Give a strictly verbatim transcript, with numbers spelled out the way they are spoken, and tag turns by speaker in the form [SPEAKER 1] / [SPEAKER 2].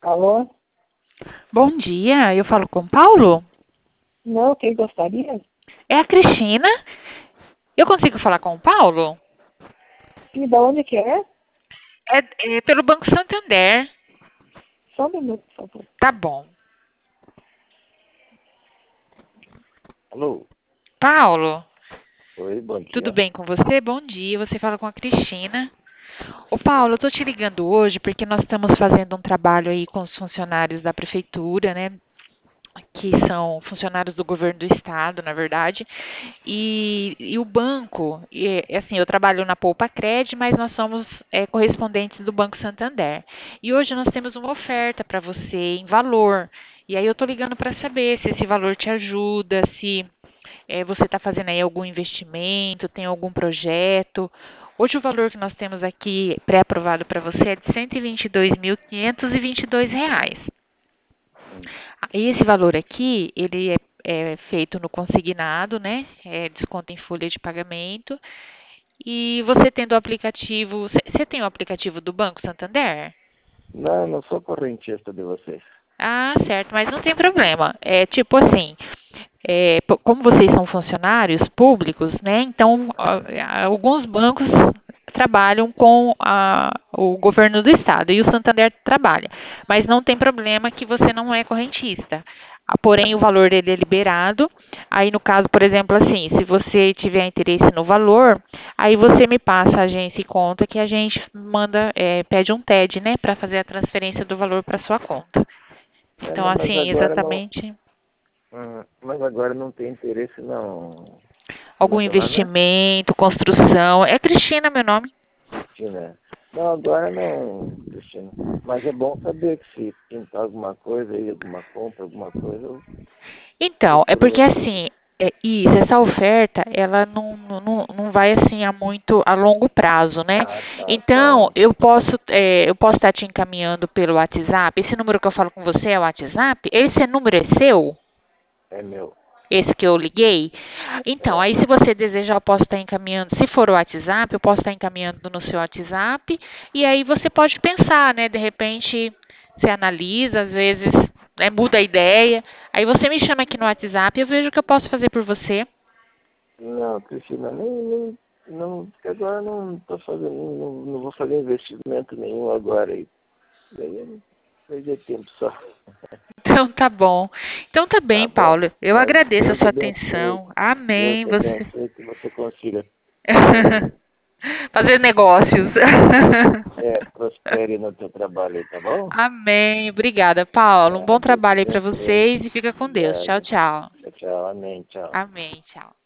[SPEAKER 1] Alô?
[SPEAKER 2] Bom dia, eu falo com Paulo?
[SPEAKER 1] Não, quem gostaria?
[SPEAKER 2] É a Cristina? Eu consigo falar com o Paulo?
[SPEAKER 1] E da onde que é?
[SPEAKER 2] É, é pelo Banco Santander.
[SPEAKER 1] Só um minuto, por favor.
[SPEAKER 2] Tá bom.
[SPEAKER 3] Alô?
[SPEAKER 2] Paulo,
[SPEAKER 3] Oi, bom
[SPEAKER 2] tudo
[SPEAKER 3] dia.
[SPEAKER 2] bem com você? Bom dia, você fala com a Cristina. Ô Paulo, eu tô te ligando hoje porque nós estamos fazendo um trabalho aí com os funcionários da prefeitura, né? Que são funcionários do governo do estado, na verdade. E, e o banco, e, assim, eu trabalho na Poupa Cred, mas nós somos é, correspondentes do Banco Santander. E hoje nós temos uma oferta para você em valor. E aí eu estou ligando para saber se esse valor te ajuda, se é, você está fazendo aí algum investimento, tem algum projeto. Hoje o valor que nós temos aqui pré-aprovado para você é de cento e vinte e dois mil quinhentos e vinte e dois reais.
[SPEAKER 3] Hum.
[SPEAKER 2] E esse valor aqui, ele é, é feito no consignado, né? É desconto em folha de pagamento. E você tendo o aplicativo, você tem o aplicativo do Banco Santander?
[SPEAKER 3] Não, não sou correntista de vocês.
[SPEAKER 2] Ah, certo, mas não tem problema. É tipo assim, é, po- como vocês são funcionários públicos, né? Então, ó, alguns bancos trabalham com a- o governo do estado e o Santander trabalha, mas não tem problema que você não é correntista. Ah, porém, o valor dele é liberado. Aí, no caso, por exemplo, assim, se você tiver interesse no valor, aí você me passa a agência e conta que a gente manda, é, pede um T E D, né, para fazer a transferência do valor para sua conta.
[SPEAKER 3] É,
[SPEAKER 2] Então,
[SPEAKER 3] não, mas
[SPEAKER 2] assim,
[SPEAKER 3] agora não.
[SPEAKER 2] exatamente.
[SPEAKER 3] Hum, mas agora não tem interesse não. Como é
[SPEAKER 2] Algum
[SPEAKER 3] teu nome?
[SPEAKER 2] investimento, construção. É Cristina, meu nome.
[SPEAKER 3] Cristina. Não, agora não, Cristina. Mas é bom saber que se pintar alguma coisa aí, alguma compra, alguma coisa, eu
[SPEAKER 2] Então, é
[SPEAKER 3] procuro
[SPEAKER 2] porque
[SPEAKER 3] vocês.
[SPEAKER 2] assim, é, isso, essa oferta, ela não, não, não vai assim a muito a longo prazo, né?
[SPEAKER 3] Ah, tá,
[SPEAKER 2] Então,
[SPEAKER 3] tá.
[SPEAKER 2] eu posso, é, eu posso estar te encaminhando pelo WhatsApp. Esse número que eu falo com você é o WhatsApp? Esse número é seu?
[SPEAKER 3] É meu.
[SPEAKER 2] Esse que eu liguei? Então,
[SPEAKER 3] É.
[SPEAKER 2] aí se você desejar, eu posso estar encaminhando. Se for o WhatsApp, eu posso estar encaminhando no seu WhatsApp. E aí você pode pensar, né? De repente, você analisa, às vezes, né, muda a ideia. Aí você me chama aqui no WhatsApp e eu vejo o que eu posso fazer por você.
[SPEAKER 3] Não, Cristina, nem, nem não, porque agora não tô fazendo, não, não vou fazer investimento nenhum agora aí. Daí eu não perder tempo só.
[SPEAKER 2] Então tá bom. Então tá
[SPEAKER 3] Tá
[SPEAKER 2] bem,
[SPEAKER 3] bom?
[SPEAKER 2] Paulo. Eu
[SPEAKER 3] Mas
[SPEAKER 2] agradeço a
[SPEAKER 3] Deus te
[SPEAKER 2] sua
[SPEAKER 3] abençoe.
[SPEAKER 2] atenção.
[SPEAKER 3] Deus
[SPEAKER 2] Amém.
[SPEAKER 3] te
[SPEAKER 2] Você
[SPEAKER 3] abençoe que você consiga é,
[SPEAKER 2] fazer negócios.
[SPEAKER 3] é, prospere no teu trabalho aí, tá bom?
[SPEAKER 2] Amém. Obrigada, Paulo. Um
[SPEAKER 3] Tá,
[SPEAKER 2] bom
[SPEAKER 3] Deus te
[SPEAKER 2] trabalho aí para
[SPEAKER 3] abençoe.
[SPEAKER 2] vocês e fica com Deus. Tchau,
[SPEAKER 3] Obrigado.
[SPEAKER 2] tchau.
[SPEAKER 3] Tchau, tchau. Amém. Tchau.
[SPEAKER 2] Amém. Tchau.